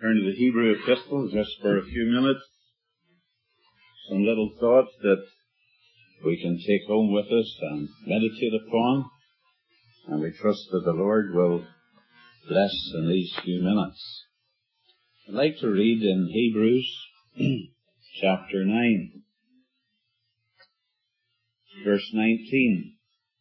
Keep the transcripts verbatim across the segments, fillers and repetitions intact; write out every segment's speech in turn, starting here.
turn to the Hebrew epistle just for a few minutes. Some little thoughts that we can take home with us and meditate upon. And we trust that the Lord will bless in these few minutes. I'd like to read in Hebrews chapter nine, verse nineteen.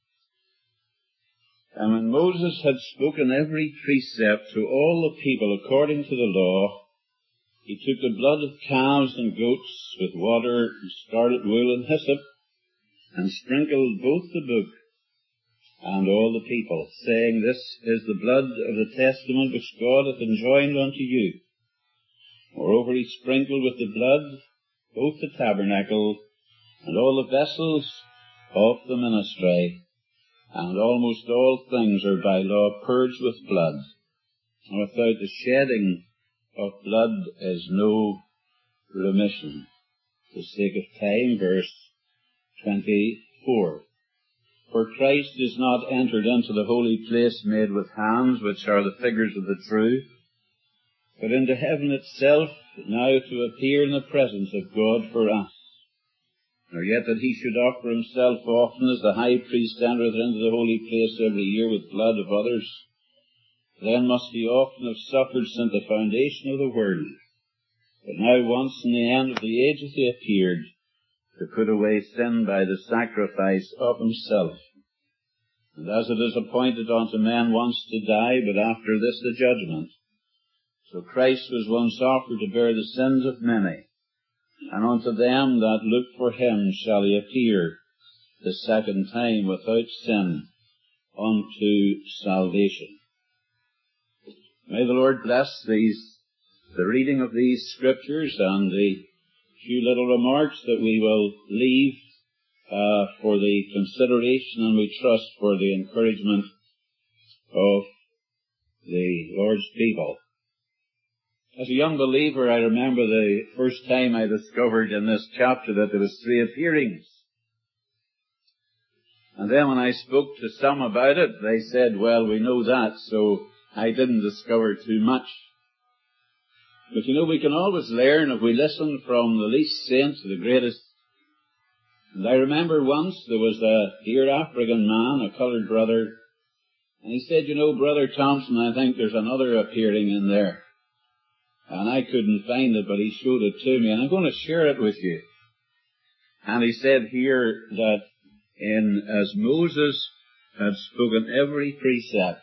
And when Moses had spoken every precept to all the people according to the law, he took the blood of calves and goats with water and scarlet wool and hyssop, and sprinkled both the book and all the people, saying, This is the blood of the testament which God hath enjoined unto you. Moreover he sprinkled with the blood both the tabernacle and all the vessels of the ministry, and almost all things are by law purged with blood, and without the shedding of blood is no remission. For the sake of time, verse twenty-four. For Christ is not entered into the holy place made with hands, which are the figures of the true, but into heaven itself, now to appear in the presence of God for us. Nor yet that he should offer himself often as the high priest entereth into the holy place every year with blood of others. Then must he often have suffered since the foundation of the world. But now once in the end of the ages he appeared, to put away sin by the sacrifice of himself. And as it is appointed unto men once to die, but after this the judgment, so Christ was once offered to bear the sins of many. And unto them that look for him shall he appear the second time without sin unto salvation. May the Lord bless these, the reading of these scriptures and the few little remarks that we will leave uh, for the consideration and we trust for the encouragement of the Lord's people. As a young believer, I remember the first time I discovered in this chapter that there was three appearings. And then when I spoke to some about it, they said, well, we know that, so I didn't discover too much. But you know, we can always learn if we listen from the least saint to the greatest. And I remember once there was a dear African man, a coloured brother, and he said, you know, Brother Thompson, I think there's another appearing in there. And I couldn't find it, but he showed it to me, and I'm going to share it with you. And he said here that in as Moses had spoken every precept,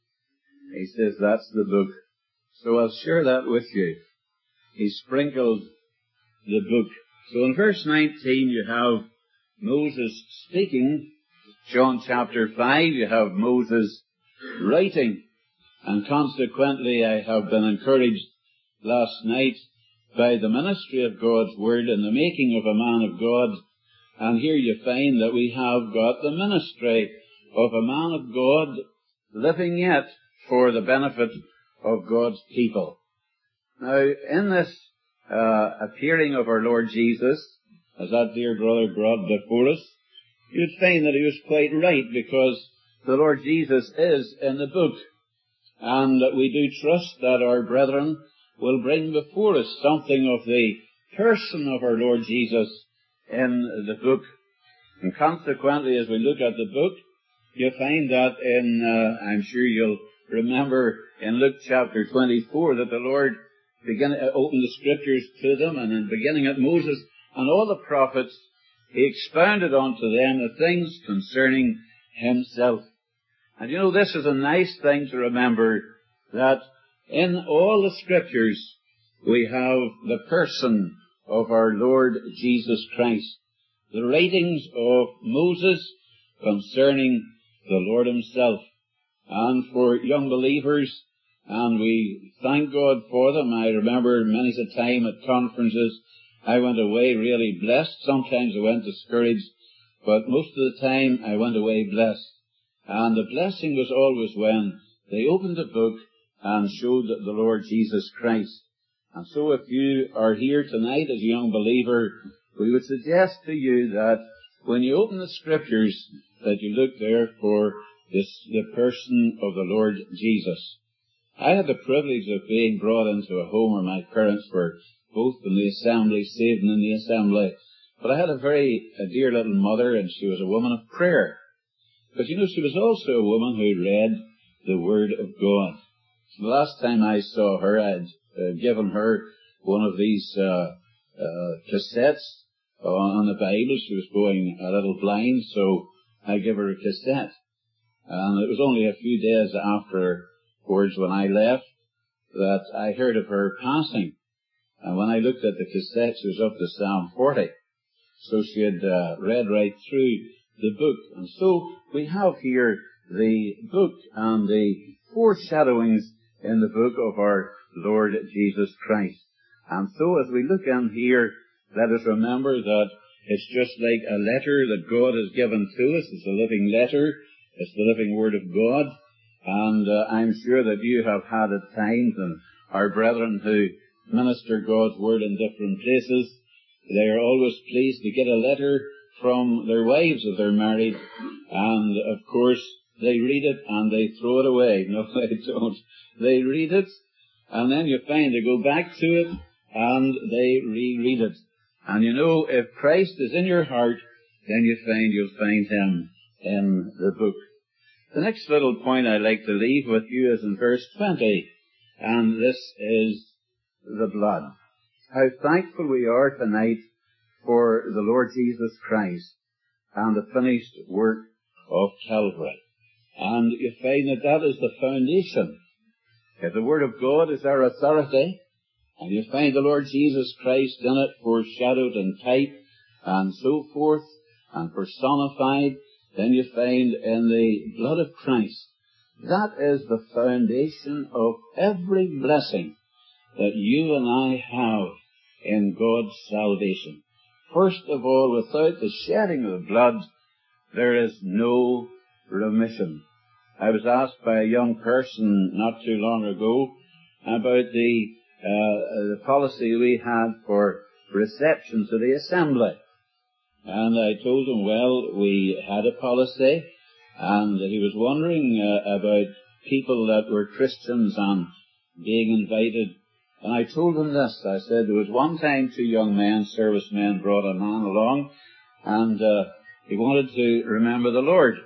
he says that's the book. So I'll share that with you. He sprinkled the book. So in verse nineteen you have Moses speaking. John chapter five you have Moses writing. And consequently I have been encouraged last night by the ministry of God's Word and the making of a man of God. And here you find that we have got the ministry of a man of God living yet for the benefit of God's people. Now, in this uh, appearing of our Lord Jesus, as that dear brother brought before us, you'd find that he was quite right, because the Lord Jesus is in the book. And we do trust that our brethren will bring before us something of the person of our Lord Jesus in the book. And consequently, as we look at the book, you find that in, uh, I'm sure you'll remember in Luke chapter twenty-four, that the Lord began to open the scriptures to them, and in beginning at Moses and all the prophets, he expounded unto them the things concerning himself. And you know, this is a nice thing to remember, that in all the scriptures we have the person of our Lord Jesus Christ. The writings of Moses concerning the Lord himself. And for young believers, and we thank God for them. I remember many a time at conferences I went away really blessed. Sometimes I went discouraged, but most of the time I went away blessed. And the blessing was always when they opened the book and showed the Lord Jesus Christ. And so if you are here tonight as a young believer, we would suggest to you that when you open the scriptures, that you look there for this, the person of the Lord Jesus. I had the privilege of being brought into a home where my parents were both in the assembly, saved in the assembly. But I had a very a dear little mother, and she was a woman of prayer. But you know, she was also a woman who read the Word of God. So the last time I saw her, I'd uh, given her one of these uh, uh, cassettes on the Bible. She was going a little blind, so I gave her a cassette. And it was only a few days afterwards when I left that I heard of her passing. And when I looked at the cassette, she was up to Psalm forty. So she had uh, read right through the book. And so we have here the book and the foreshadowings in the book of our Lord Jesus Christ. And so as we look in here, let us remember that it's just like a letter that God has given to us. It's a living letter. It's the living Word of God. And uh, I'm sure that you have had at times, and our brethren who minister God's Word in different places, they are always pleased to get a letter from their wives if they're married. And of course, they read it and they throw it away. No, they don't. They read it, and then you find they go back to it and they reread it. And you know, if Christ is in your heart, then you find you'll find Him in the book. The next little point I'd like to leave with you is in verse twenty, and this is the blood. How thankful we are tonight for the Lord Jesus Christ and the finished work of Calvary. And you find that that is the foundation. If the Word of God is our authority, and you find the Lord Jesus Christ in it foreshadowed and type and so forth and personified, then you find in the blood of Christ, that is the foundation of every blessing that you and I have in God's salvation. First of all, without the shedding of the blood, there is no remission. I was asked by a young person not too long ago about the uh, the policy we had for reception to the assembly. And I told him, well, we had a policy, and he was wondering uh, about people that were Christians and being invited. And I told him this. I said, there was one time two young men, servicemen, brought a man along, and uh, he wanted to remember the Lord.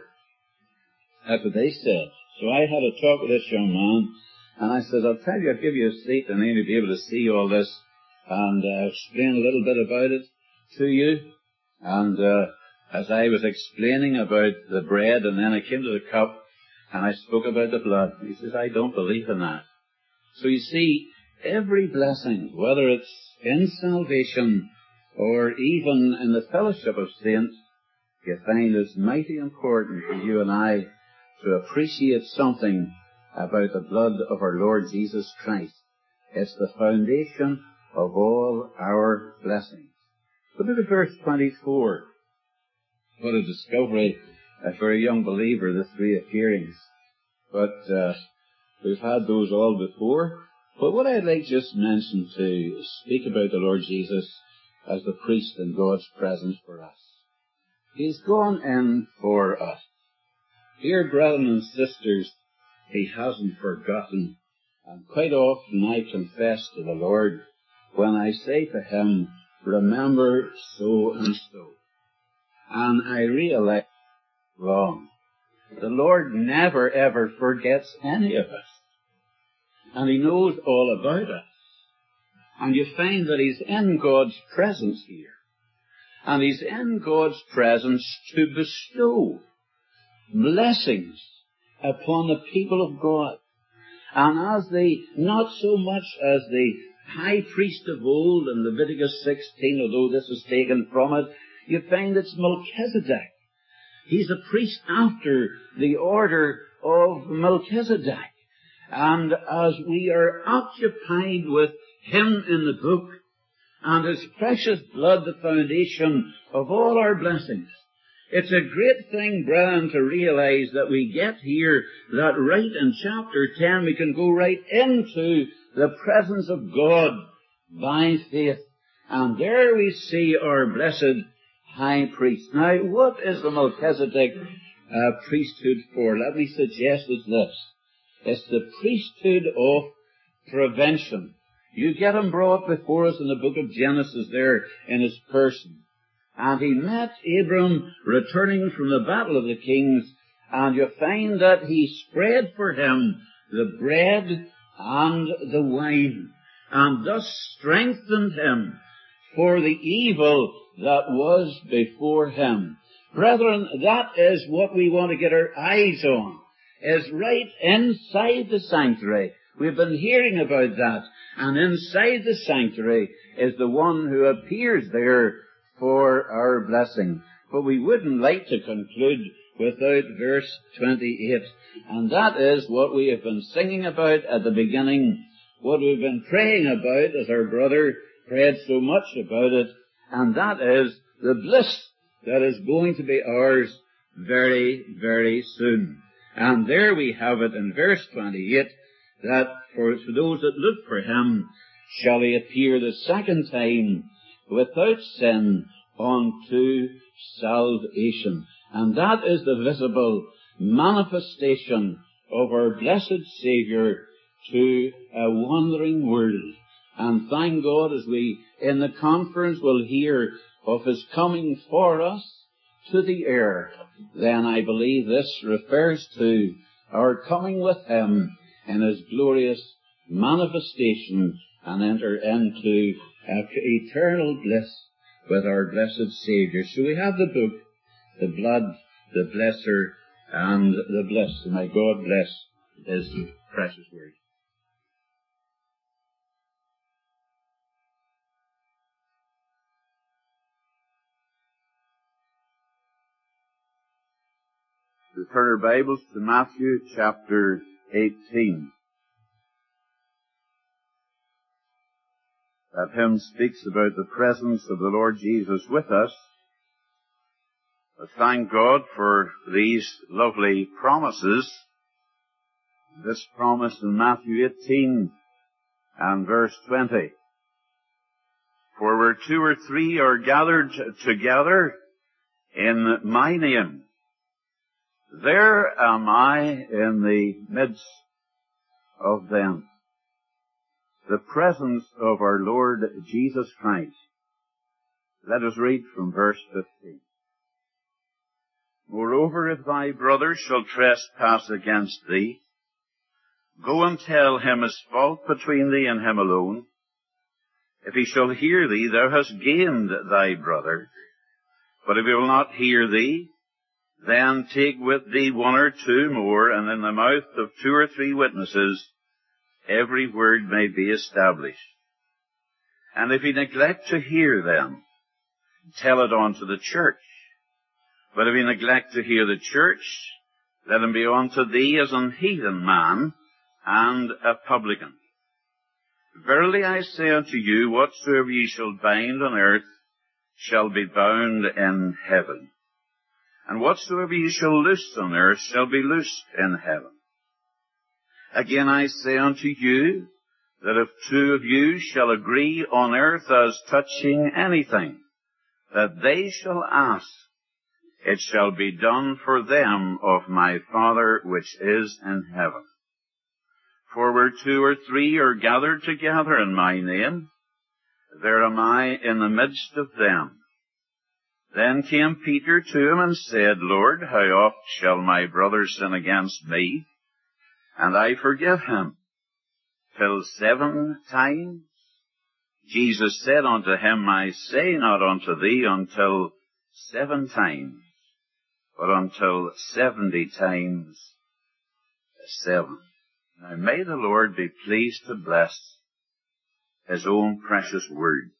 That's what they said. So I had a talk with this young man, and I said, I'll tell you, I'll give you a seat, and then you'll be able to see all this, and uh, explain a little bit about it to you. And uh, as I was explaining about the bread, and then I came to the cup, and I spoke about the blood. He says, I don't believe in that. So you see, every blessing, whether it's in salvation or even in the fellowship of saints, you find it's mighty important for you and I to appreciate something about the blood of our Lord Jesus Christ. It's the foundation of all our blessings. But look at verse twenty-four. What a discovery uh, for a young believer, the three appearings. But uh, we've had those all before. But what I'd like just mention to speak about the Lord Jesus as the priest in God's presence for us. He's gone in for us. Dear brethren and sisters, He hasn't forgotten. And quite often I confess to the Lord when I say to Him, remember so and so. And I realize wrong. The Lord never ever forgets any of us. And He knows all about us. And you find that He's in God's presence here. And He's in God's presence to bestow blessings upon the people of God. And as the, not so much as the high priest of old in Leviticus sixteen, although this is taken from it, you find it's Melchizedek. He's a priest after the order of Melchizedek. And as we are occupied with Him in the book, and His precious blood, the foundation of all our blessings, it's a great thing, brethren, to realize that we get here that right in chapter ten we can go right into the presence of God by faith. And there we see our blessed high priest. Now, what is the Melchizedek uh, priesthood for? Let me suggest it's this. It's the priesthood of prevention. You get him brought before us in the book of Genesis there in his person. And he met Abram returning from the battle of the kings, and you find that he spread for him the bread and the wine, and thus strengthened him for the evil that was before him. Brethren, that is what we want to get our eyes on, is right inside the sanctuary. We've been hearing about that, and inside the sanctuary is the one who appears there for our blessing. But we wouldn't like to conclude without verse twenty-eight, and that is what we have been singing about at the beginning, what we've been praying about, as our brother prayed so much about it, and that is the bliss that is going to be ours very, very soon. And there we have it in verse twenty-eight, that for, for those that look for him shall he appear the second time without sin unto salvation. And that is the visible manifestation of our blessed Saviour to a wandering world. And thank God, as we in the conference will hear of his coming for us to the air, then I believe this refers to our coming with him in his glorious manifestation and enter into eternal bliss with our blessed Saviour. So we have the book, the blood, the blesser, and the bliss. May God bless his precious word. We turn our Bibles to Matthew chapter eighteen. That hymn speaks about the presence of the Lord Jesus with us. I thank God for these lovely promises. This promise in Matthew eighteen and verse twenty. For where two or three are gathered together in my name, there am I in the midst of them. The presence of our Lord Jesus Christ. Let us read from verse fifteen. Moreover, if thy brother shall trespass against thee, go and tell him his fault between thee and him alone. If he shall hear thee, thou hast gained thy brother. But if he will not hear thee, then take with thee one or two more, and in the mouth of two or three witnesses every word may be established. And if he neglect to hear them, tell it unto the church. But if he neglect to hear the church, let him be unto thee as an heathen man and a publican. Verily I say unto you, whatsoever ye shall bind on earth shall be bound in heaven. And whatsoever ye shall loose on earth shall be loosed in heaven. Again I say unto you, that if two of you shall agree on earth as touching anything that they shall ask, it shall be done for them of my Father which is in heaven. For where two or three are gathered together in my name, there am I in the midst of them. Then came Peter to him and said, Lord, how oft shall my brother sin against me, and I forgive him? Till seven times? Jesus said unto him, I say not unto thee until seven times, but until seventy times seven. Now may the Lord be pleased to bless his own precious word.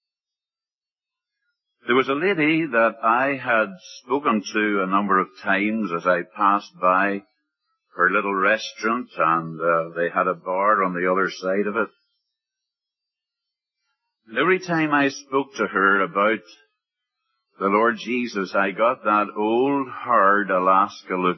There was a lady that I had spoken to a number of times as I passed by her little restaurant, and uh, they had a bar on the other side of it. And every time I spoke to her about the Lord Jesus, I got that old, hard Alaska look.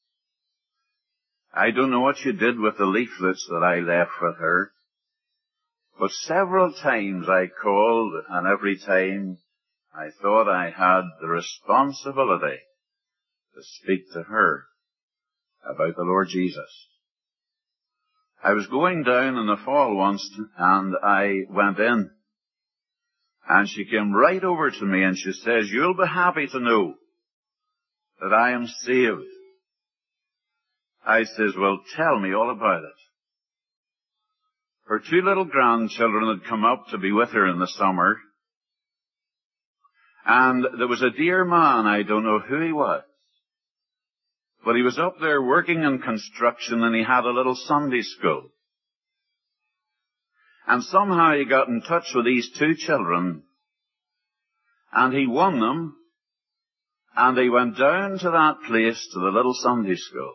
I don't know what she did with the leaflets that I left with her, but several times I called, and every time I thought I had the responsibility to speak to her about the Lord Jesus. I was going down in the fall once, and I went in. And she came right over to me and she says, "You'll be happy to know that I am saved." I says, "Well, tell me all about it." Her two little grandchildren had come up to be with her in the summer. And there was a dear man, I don't know who he was, but he was up there working in construction and he had a little Sunday school. And somehow he got in touch with these two children and he won them and they went down to that place, to the little Sunday school.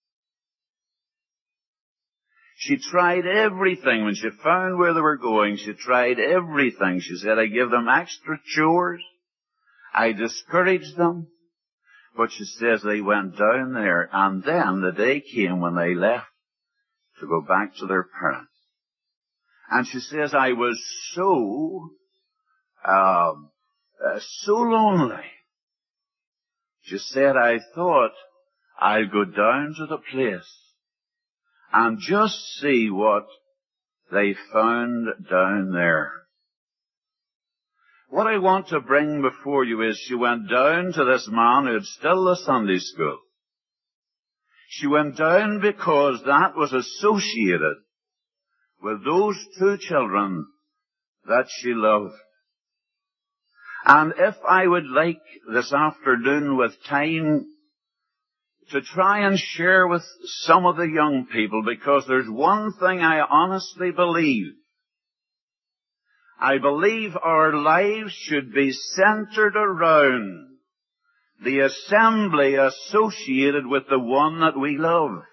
She tried everything. When she found where they were going, she tried everything. She said, "I give them extra chores. I discouraged them." But she says they went down there, and then the day came when they left to go back to their parents. And she says, "I was so, uh, uh, so lonely." She said, "I thought I'd go down to the place and just see what they found down there." What I want to bring before you is she went down to this man who had still the Sunday school. She went down because that was associated with those two children that she loved. And if I would like this afternoon with time to try and share with some of the young people, because there's one thing I honestly believe. I believe our lives should be centered around the assembly associated with the one that we love.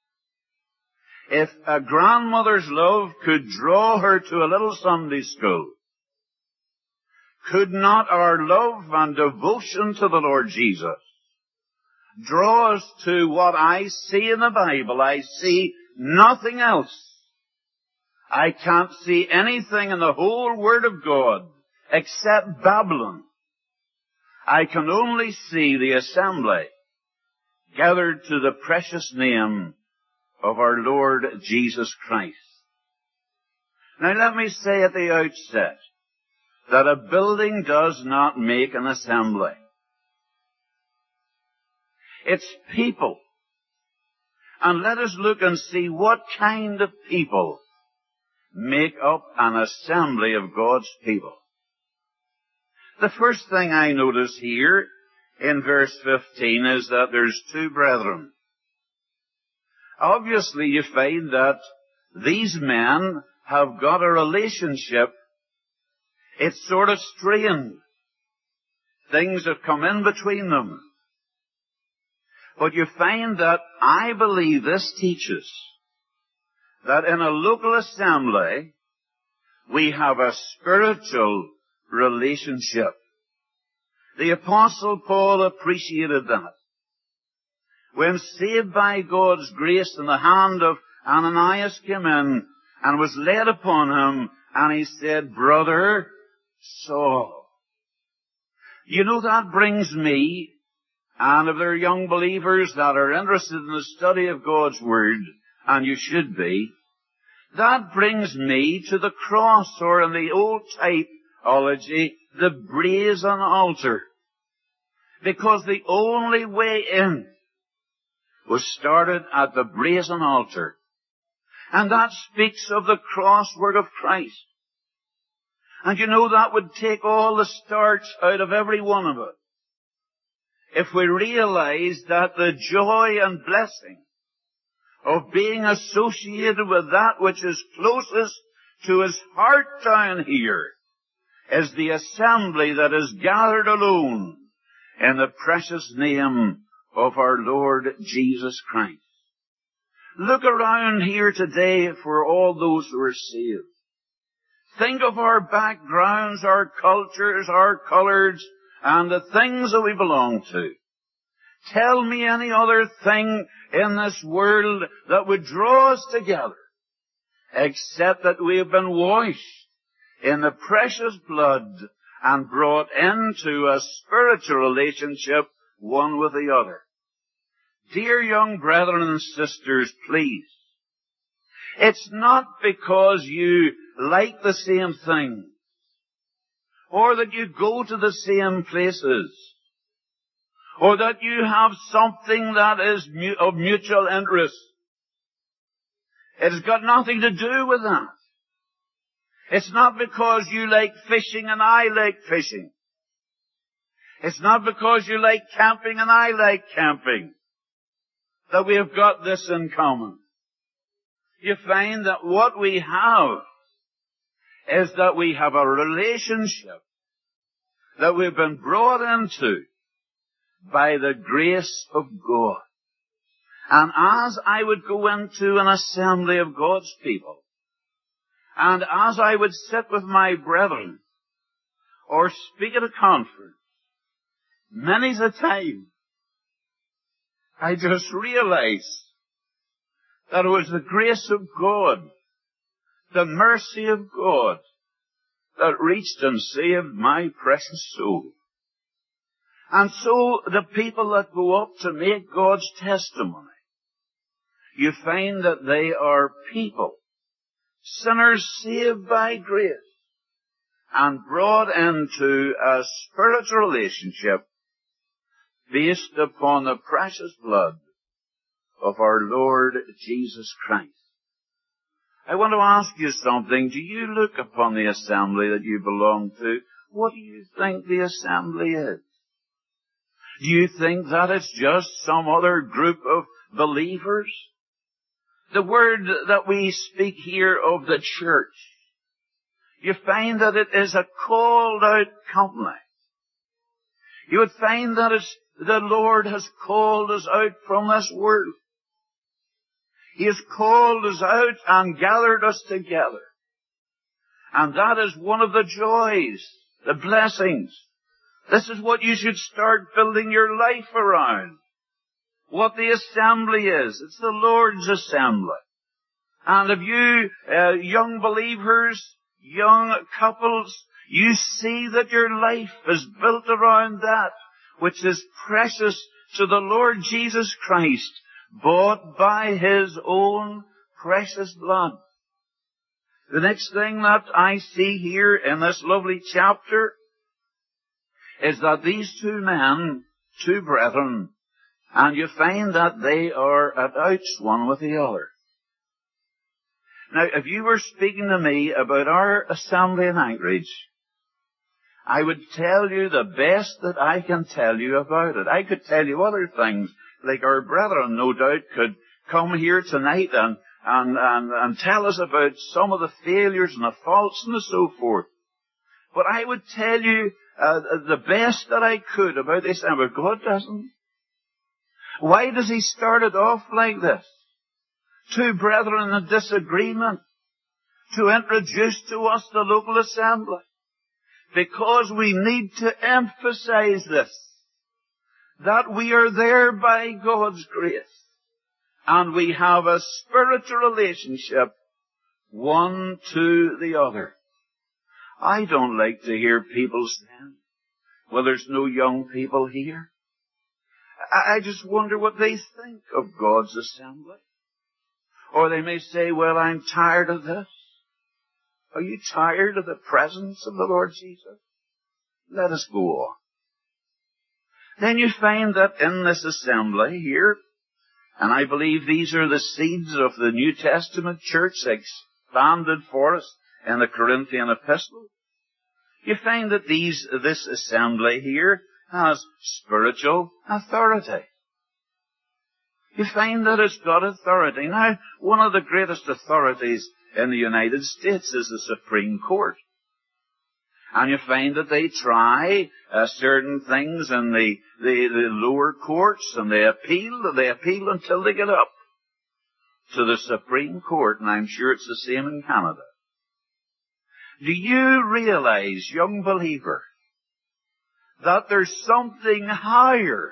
If a grandmother's love could draw her to a little Sunday school, could not our love and devotion to the Lord Jesus draw us to what I see in the Bible? I see nothing else. I can't see anything in the whole Word of God except Babylon. I can only see the assembly gathered to the precious name of our Lord Jesus Christ. Now let me say at the outset that a building does not make an assembly. It's people. And let us look and see what kind of people make up an assembly of God's people. The first thing I notice here in verse fifteen is that there's two brethren. Obviously you find that these men have got a relationship. It's sort of strained. Things have come in between them. But you find that I believe this teaches that in a local assembly, we have a spiritual relationship. The Apostle Paul appreciated that. When saved by God's grace and the hand of Ananias came in and was laid upon him, and he said, "Brother Saul." You know, that brings me, and if there are young believers that are interested in the study of God's Word, and you should be, that brings me to the cross, or in the old typology, the brazen altar. Because the only way in was started at the brazen altar. And that speaks of the cross work of Christ. And you know, that would take all the starch out of every one of us if we realize that the joy and blessing of being associated with that which is closest to his heart down here is the assembly that is gathered alone in the precious name of our Lord Jesus Christ. Look around here today for all those who are saved. Think of our backgrounds, our cultures, our colors, and the things that we belong to. Tell me any other thing in this world that would draw us together, except that we have been washed in the precious blood and brought into a spiritual relationship one with the other. Dear young brethren and sisters, please, It's not because you like the same thing, or that you go to the same places, or that you have something that is of mutual interest. It's got nothing to do with that. It's not because you like fishing and I like fishing. It's not because you like camping and I like camping that we have got this in common. You find that what we have is that we have a relationship that we've been brought into by the grace of God. And as I would go into an assembly of God's people, and as I would sit with my brethren, or speak at a conference, many's a time, I just realized that it was the grace of God, the mercy of God, that reached and saved my precious soul. And so the people that go up to make God's testimony, you find that they are people, sinners saved by grace, and brought into a spiritual relationship based upon the precious blood of our Lord Jesus Christ. I want to ask you something. Do you look upon the assembly that you belong to? What do you think the assembly is? Do you think that it's just some other group of believers? The word that we speak here of the church, you find that it is a called out company. You would find that it's, the Lord has called us out from this world. He has called us out and gathered us together. And that is one of the joys, the blessings. This is what you should start building your life around. What the assembly is. It's the Lord's assembly. And if you, uh, young believers, young couples, you see that your life is built around that which is precious to the Lord Jesus Christ, bought by His own precious blood. The next thing that I see here in this lovely chapter is that these two men, two brethren, and you find that they are at outs one with the other. Now, if you were speaking to me about our assembly in Anchorage, I would tell you the best that I can tell you about it. I could tell you other things, like our brethren, no doubt, could come here tonight and, and, and, and tell us about some of the failures and the faults and so forth. But I would tell you uh, the best that I could about this, and but God doesn't. Why does He start it off like this? Two brethren in disagreement to introduce to us the local assembly. Because we need to emphasize this, that we are there by God's grace, and we have a spiritual relationship one to the other. I don't like to hear people saying, well, there's no young people here. I just wonder what they think of God's assembly. Or they may say, well, I'm tired of this. Are you tired of the presence of the Lord Jesus? Let us go on. Then you find that in this assembly here, and I believe these are the seeds of the New Testament church expanded for us in the Corinthian epistle, you find that these, this assembly here has spiritual authority. You find that it's got authority. Now, one of the greatest authorities in the United States is the Supreme Court. And you find that they try uh, certain things in the, the, the lower courts, and they appeal, they appeal until they get up to the Supreme Court, and I'm sure it's the same in Canada. Do you realize, young believer, that there's something higher,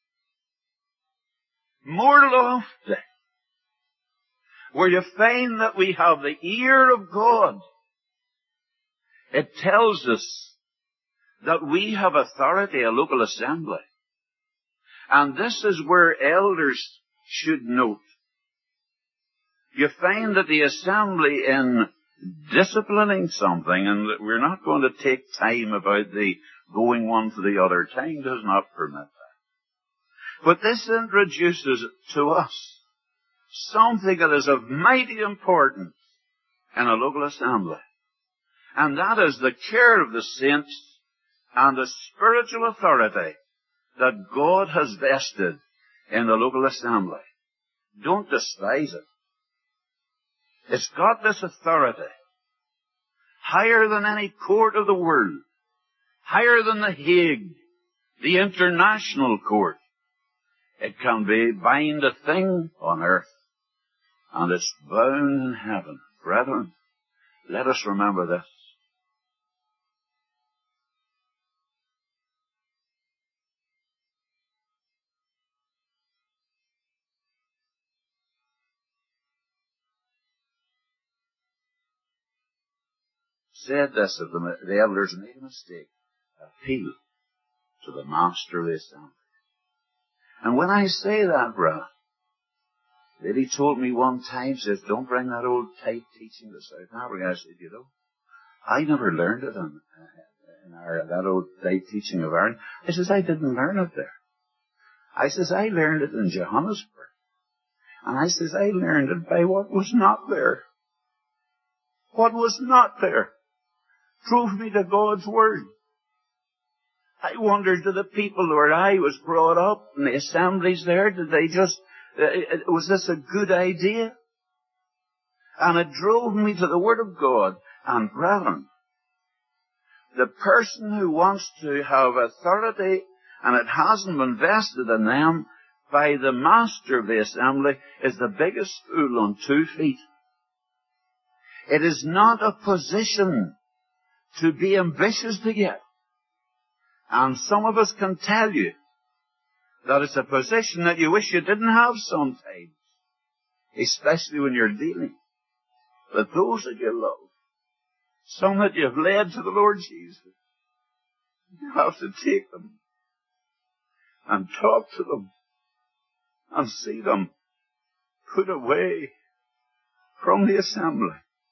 more lofty, where you find that we have the ear of God? It tells us that we have authority, a local assembly. And this is where elders should note. you find that the assembly in disciplining something, and that we're not going to take time about the going one to the other. Time does not permit that. But this introduces to us something that is of mighty importance in a local assembly. And that is the care of the saints and the spiritual authority that God has vested in the local assembly. Don't despise it. It's got this authority, higher than any court of the world, higher than the Hague, the international court. It can be bind a thing on earth, and it's bound in heaven. Brethren, let us remember this. Said this, if the, the elders made a mistake, appeal to the master of the assembly. And when I say that, brother, Lady told me one time, says, don't bring that old tight teaching to South Africa. I said, you know, I never learned it in, in our, that old tight teaching of Ireland. I says, I didn't learn it there. I says, I learned it in Johannesburg. And I says, I learned it by what was not there. What was not there drove me to God's Word. I wondered, to the people where I was brought up in the assemblies there, did they just, uh, was this a good idea? And it drove me to the Word of God. And brethren, the person who wants to have authority and it hasn't been vested in them by the master of the assembly is the biggest fool on two feet. It is not a position to be ambitious to get. And some of us can tell you that it's a position that you wish you didn't have sometimes, especially when you're dealing with those that you love, some that you've led to the Lord Jesus. You have to take them and talk to them and see them put away from the assembly,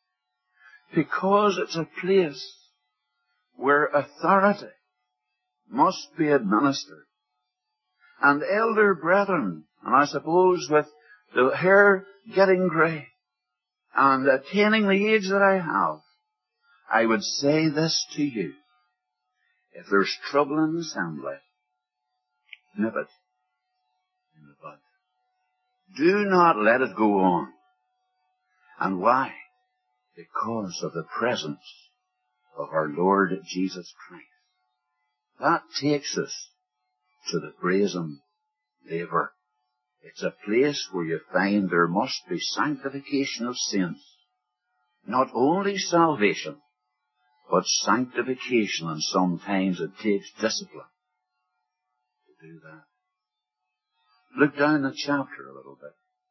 because it's a place where authority must be administered. And elder brethren, and I suppose with the hair getting grey and attaining the age that I have, I would say this to you. If there's trouble in the assembly, nip it in the bud. Do not let it go on. And why? Because of the presence of our Lord Jesus Christ. That takes us to the brazen laver. It's a place where you find there must be sanctification of sins. Not only salvation, but sanctification, and sometimes it takes discipline to do that. Look down the chapter a little bit.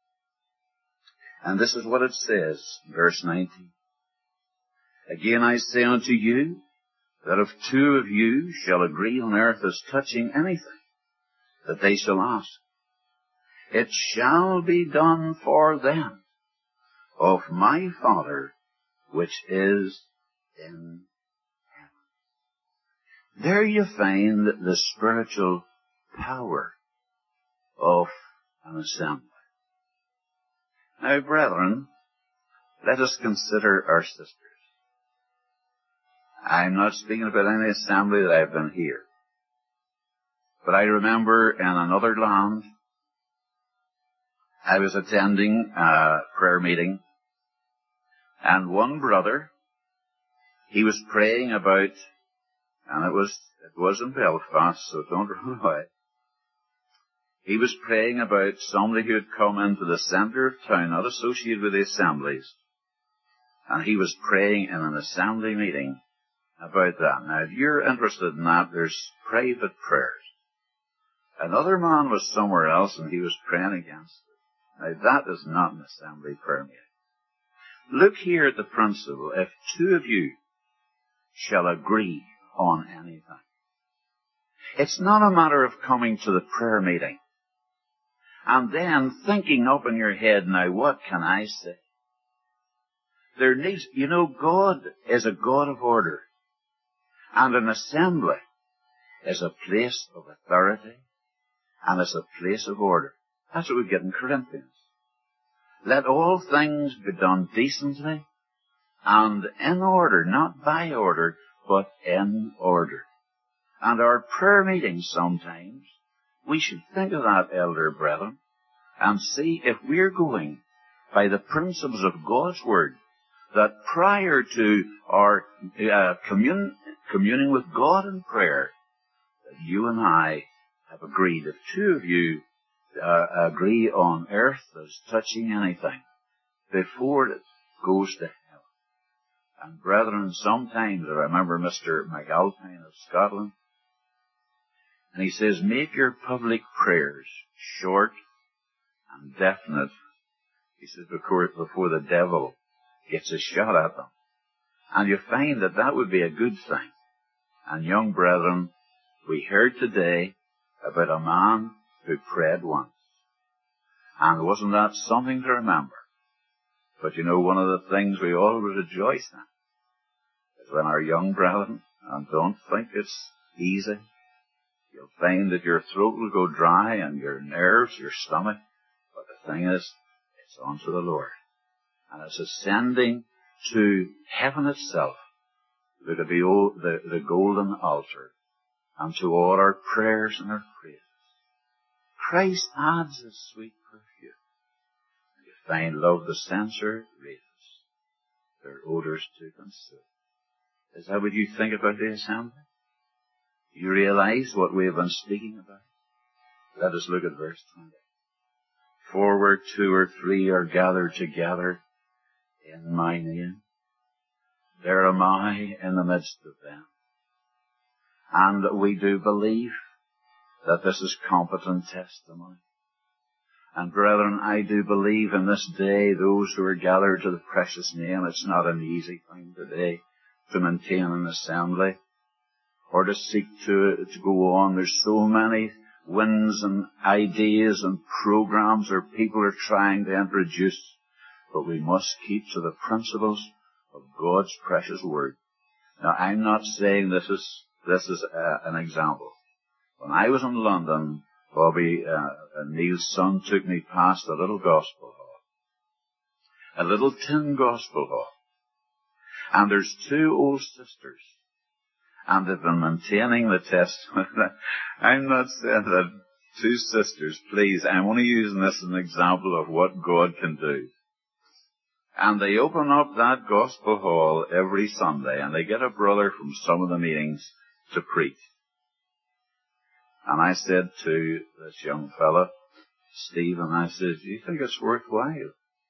And this is what it says, verse nineteen. Again I say unto you, that if two of you shall agree on earth as touching anything that they shall ask, it shall be done for them of my Father which is in heaven. There you find the spiritual power of an assembly. Now, brethren, let us consider our sisters. I'm not speaking about any assembly that I've been here. But I remember in another land, I was attending a prayer meeting, and one brother, he was praying about, and it was, it was in Belfast, so don't run away. He was praying about somebody who had come into the centre of town, not associated with the assemblies. And he was praying in an assembly meeting about that. Now, if you're interested in that, there's private prayers. Another man was somewhere else and he was praying against it. Now, that is not an assembly prayer meeting. Look here at the principle. If two of you shall agree on anything. It's not a matter of coming to the prayer meeting and then thinking up in your head, now what can I say? There needs, you know, God is a God of order. And an assembly is a place of authority and is a place of order. That's what we get in Corinthians. Let all things be done decently and in order, not by order, but in order. And our prayer meetings sometimes, we should think of that, elder brethren, and see if we're going by the principles of God's Word, that prior to our uh, commun- communing with God in prayer, that you and I have agreed, if two of you uh, agree on earth as touching anything, before it goes to hell. And brethren, sometimes I remember Mister McAlpine of Scotland, and he says, make your public prayers short and definite. He says, before, before the devil gets a shot at them. And you find that that would be a good thing. And young brethren, we heard today about a man who prayed once. And wasn't that something to remember? But you know, one of the things we all rejoice in is when our young brethren, and don't think it's easy, you'll find that your throat will go dry and your nerves, your stomach. But the thing is, it's unto the Lord. And it's ascending to heaven itself. Look at the, old, the, the golden altar. And to all our prayers and our praises. Christ adds a sweet perfume. And you find love the censer raises. Their odors to conceal. Is that what you think about the assembly? You realize what we have been speaking about? Let us look at verse twenty. For where two or three are gathered together in my name, there am I in the midst of them. And we do believe that this is competent testimony. And brethren, I do believe in this day, those who are gathered to the precious name, it's not an easy thing today to maintain an assembly or to seek to, to go on. There's so many winds and ideas and programs or people are trying to introduce, but we must keep to the principles of God's precious Word. Now, I'm not saying this is this is uh, an example. When I was in London, Bobby, uh, Neil's son took me past a little gospel hall, a little tin gospel hall, and there's two old sisters. And they've been maintaining the testimony. I'm not saying that two sisters, please, I'm only using this as an example of what God can do. And they open up that gospel hall every Sunday, and they get a brother from some of the meetings to preach. And I said to this young fella, Stephen, I said, do you think it's worthwhile?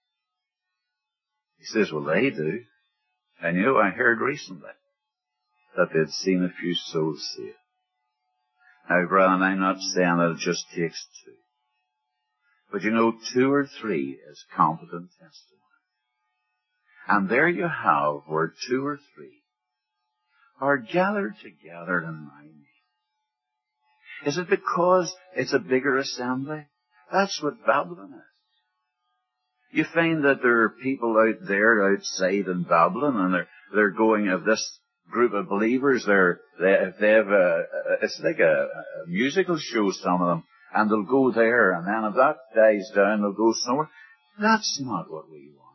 He says, well, they do. And you know, I heard recently that they'd seen a few souls saved. Now, brethren, I'm not saying that it just takes two. But you know, two or three is competent testimony. And there you have where two or three are gathered together in my name. Is it because it's a bigger assembly? That's what Babylon is. You find that there are people out there outside in Babylon, and they're, they're going of this group of believers. They're, they, they have a, it's like a, a musical show, some of them, and they'll go there, and then if that dies down, they'll go somewhere. That's not what we want.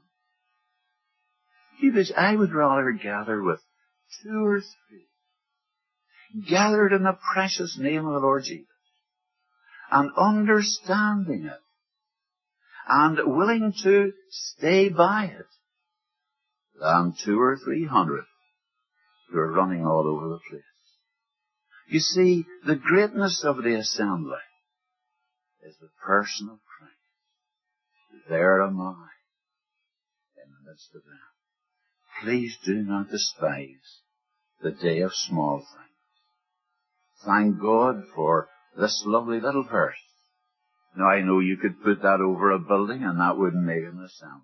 I would rather gather with two or three, gathered in the precious name of the Lord Jesus, and understanding it, and willing to stay by it, than two or three hundred who are running all over the place. You see, the greatness of the assembly is the person of Christ. There am I in the midst of them. Please do not despise the day of small things. Thank God for this lovely little verse. Now, I know you could put that over a building and that wouldn't make an assembly.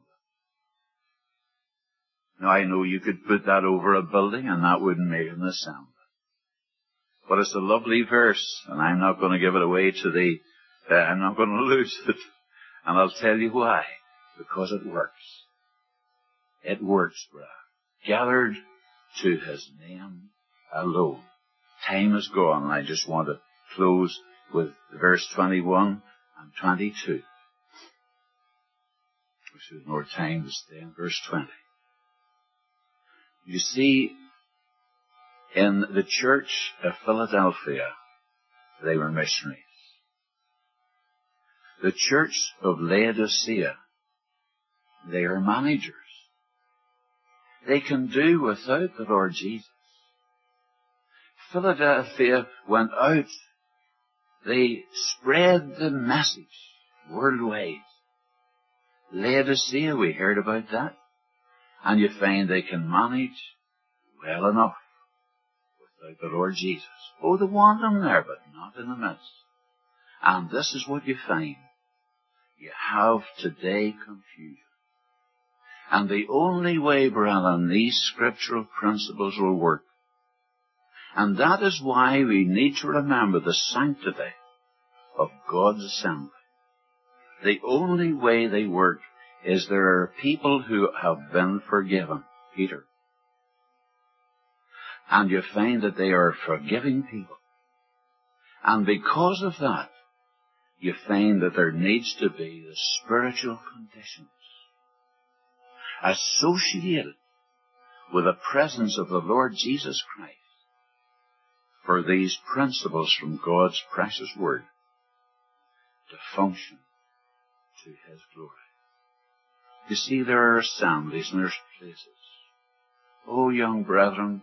Now, I know you could put that over a building and that wouldn't make an assembly. But it's a lovely verse, and I'm not going to give it away to the, uh, I'm not going to lose it. And I'll tell you why. Because it works. It works, brother. Gathered to his name alone. Time is gone. I just want to close with verse twenty-one and twenty-two. We have more time to stay in verse twenty. You see, in the church of Philadelphia, they were missionaries. The church of Laodicea, they are managers. They can do without the Lord Jesus. Philadelphia went out. They spread the message worldwide. Laodicea, we heard about that. And you find they can manage well enough without the Lord Jesus. Oh, they want him there, but not in the midst. And this is what you find. You have today confusion. And the only way, brethren, these scriptural principles will work. And that is why we need to remember the sanctity of God's assembly. The only way they work is there are people who have been forgiven. Peter. And you find that they are forgiving people. And because of that, you find that there needs to be the spiritual conditions associated with the presence of the Lord Jesus Christ for these principles from God's precious Word to function to His glory. You see, there are assemblies and there's places. Oh, young brethren,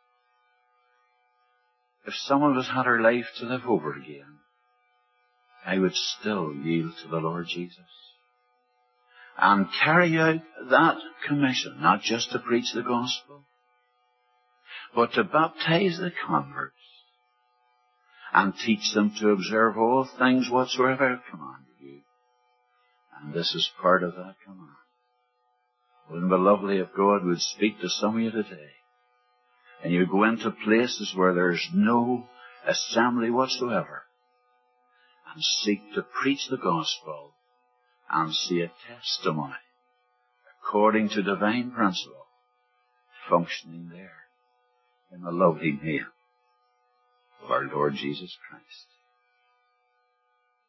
if someone has had her life to live over again, I would still yield to the Lord Jesus and carry out that commission, not just to preach the gospel, but to baptize the converts and teach them to observe all things whatsoever I command you. And this is part of that command. Wouldn't it be lovely if God would speak to some of you today, and you go into places where there's no assembly whatsoever, and seek to preach the gospel and see a testimony according to divine principle functioning there in the lovely name of our Lord Jesus Christ.